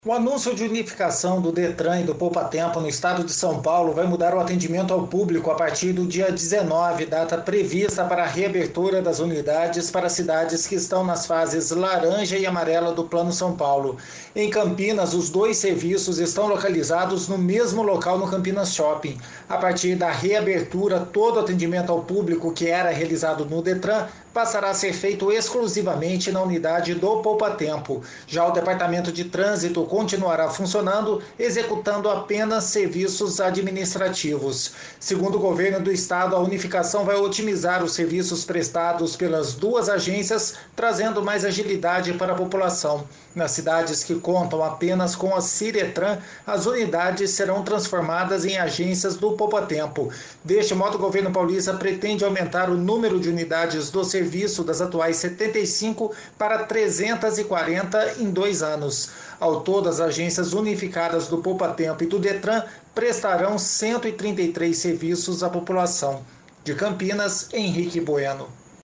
O anúncio de unificação do Detran e do Poupa Tempo no estado de São Paulo vai mudar o atendimento ao público a partir do dia 19, data prevista para a reabertura das unidades para cidades que estão nas fases laranja e amarela do Plano São Paulo. Em Campinas, os dois serviços estão localizados no mesmo local no Campinas Shopping. A partir da reabertura, todo o atendimento ao público que era realizado no Detran passará a ser feito exclusivamente na unidade do Poupa Tempo. Já o Departamento de Trânsito continuará funcionando, executando apenas serviços administrativos. Segundo o governo do estado, a unificação vai otimizar os serviços prestados pelas duas agências, trazendo mais agilidade para a população. Nas cidades que contam apenas com a Ciretran, as unidades serão transformadas em agências do Poupa Tempo. Deste modo, o governo paulista pretende aumentar o número de unidades do serviço das atuais 75 para 340 em 2 anos. Ao todo, as agências unificadas do Poupa Tempo e do Detran prestarão 133 serviços à população. De Campinas, Henrique Bueno.